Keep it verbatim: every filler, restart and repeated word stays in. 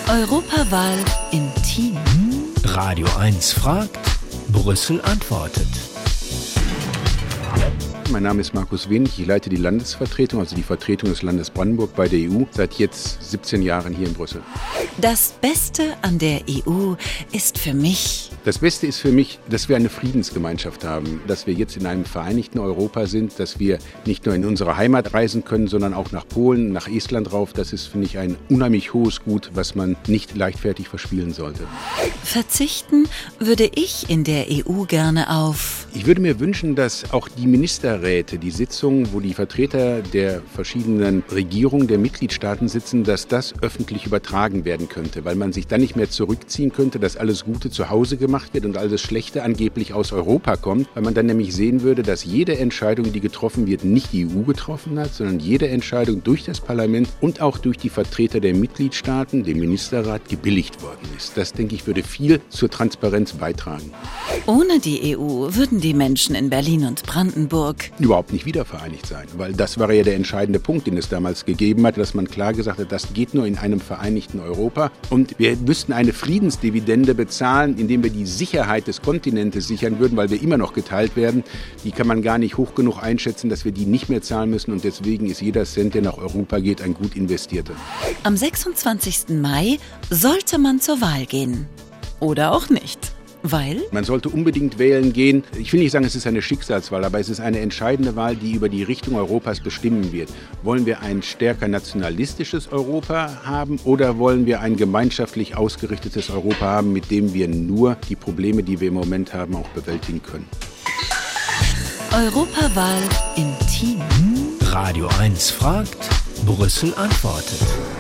Europawahl im Team. Radio eins fragt, Brüssel antwortet. Mein Name ist Markus Wenig, ich leite die Landesvertretung, also die Vertretung des Landes Brandenburg bei der E U, seit jetzt siebzehn Jahren hier in Brüssel. Das Beste an der E U ist für mich... Das Beste ist für mich, dass wir eine Friedensgemeinschaft haben, dass wir jetzt in einem vereinigten Europa sind, dass wir nicht nur in unsere Heimat reisen können, sondern auch nach Polen, nach Estland rauf. Das ist, finde ich, ein unheimlich hohes Gut, was man nicht leichtfertig verspielen sollte. Verzichten würde ich in der E U gerne auf... Ich würde mir wünschen, dass auch die Ministerräte, die Sitzungen, wo die Vertreter der verschiedenen Regierungen der Mitgliedstaaten sitzen, dass das öffentlich übertragen werden könnte, weil man sich dann nicht mehr zurückziehen könnte, dass alles Gute zu Hause gemacht wird und alles Schlechte angeblich aus Europa kommt, weil man dann nämlich sehen würde, dass jede Entscheidung, die getroffen wird, nicht die E U getroffen hat, sondern jede Entscheidung durch das Parlament und auch durch die Vertreter der Mitgliedstaaten, den Ministerrat, gebilligt worden ist. Das, denke ich, würde viel zur Transparenz beitragen. Ohne die E U würden die Menschen in Berlin und Brandenburg überhaupt nicht wiedervereinigt sein, weil das war ja der entscheidende Punkt, den es damals gegeben hat, dass man klar gesagt hat, das geht nur in einem vereinigten Europa und wir müssten eine Friedensdividende bezahlen, indem wir die Sicherheit des Kontinentes sichern würden, weil wir immer noch geteilt werden. Die kann man gar nicht hoch genug einschätzen, dass wir die nicht mehr zahlen müssen und deswegen ist jeder Cent, der nach Europa geht, ein gut investierter. Am sechsundzwanzigsten Mai sollte man zur Wahl gehen. Oder auch nicht. Weil? Man sollte unbedingt wählen gehen. Ich will nicht sagen, es ist eine Schicksalswahl, aber es ist eine entscheidende Wahl, die über die Richtung Europas bestimmen wird. Wollen wir ein stärker nationalistisches Europa haben oder wollen wir ein gemeinschaftlich ausgerichtetes Europa haben, mit dem wir nur die Probleme, die wir im Moment haben, auch bewältigen können? Europawahl im Team. Radio eins fragt, Brüssel antwortet.